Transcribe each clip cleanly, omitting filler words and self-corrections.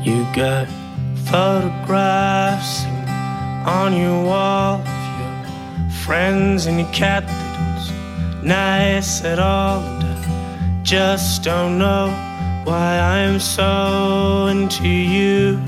You got photographs on your wall of your friends and your cat. They don't seem nice at all, and I just don't know why I'm so into you.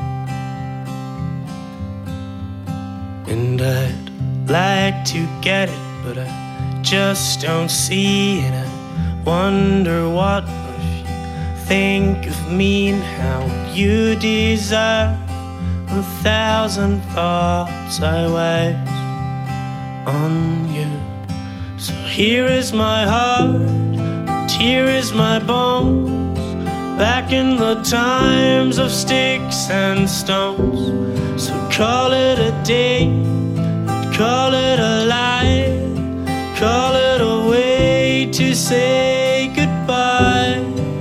And I'd like to get it, but I just don't see it. I wonder what if you think of me and how you deserve 1,000 thoughts I waste on you. So here is my heart, and here is my bones, back in the times of sticks and stones. So call it a day, call it a lie, call it a way to say goodbye.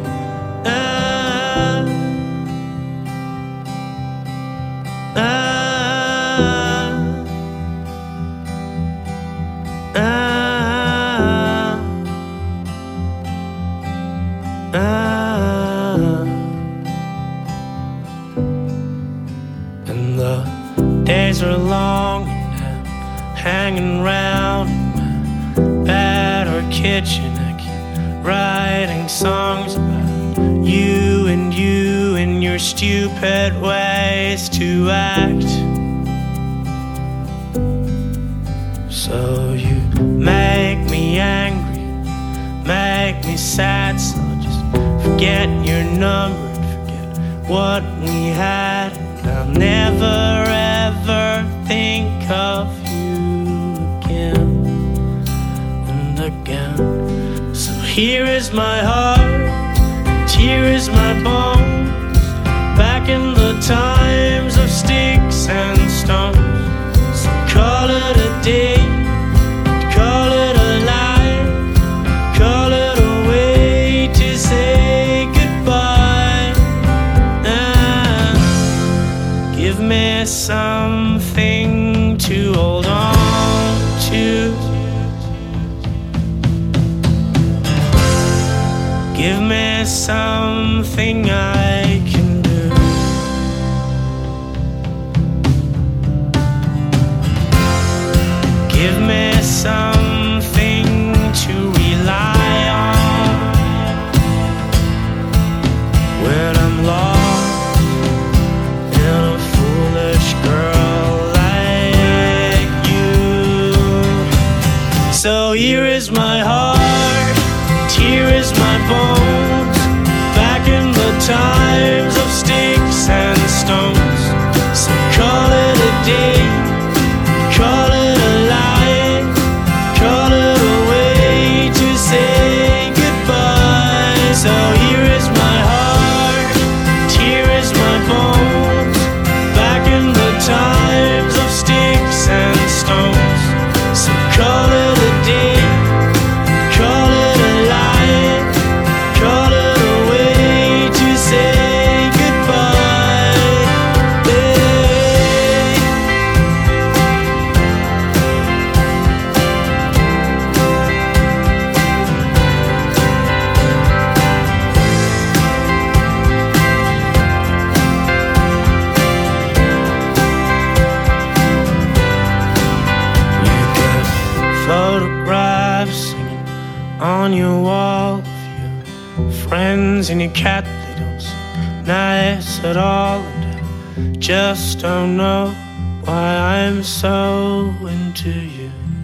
And the days are long and I'm hanging round in my bed or kitchen. I keep writing songs about you and your stupid ways to act. So you make me angry, make me sad, so I'll just forget your number and forget what we had, and I'll never ever think of you again and again. So here is my heart, and here is my bones, back in the times of sticks and stones. So call it a day, call it a lie, call it a way to say goodbye. Give me something to hold on to. Give me something I can do. Give me something to rely on when I'm lost in a foolish girl like you. So here is my heart, and here is my bones, back in the times of sticks and stones. So call it a day, call it a lie, call it a way to say goodbye. So here is my heart, and here is my bones, back in the times of sticks and stones. So call it a day, call it a lie, call it a way to say goodbye. You got photographs hanging on your wall of your friends and your cat. They don't seem nice at all, and I just don't know why I'm so into you.